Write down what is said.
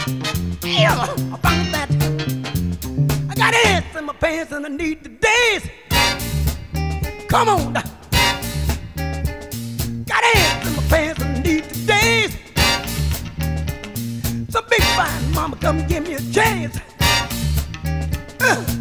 Yeah, I found that I got ants in my pants and I need to dance. Come on, got ants in my pants and I need to dance. So big fine mama, come give me a chance.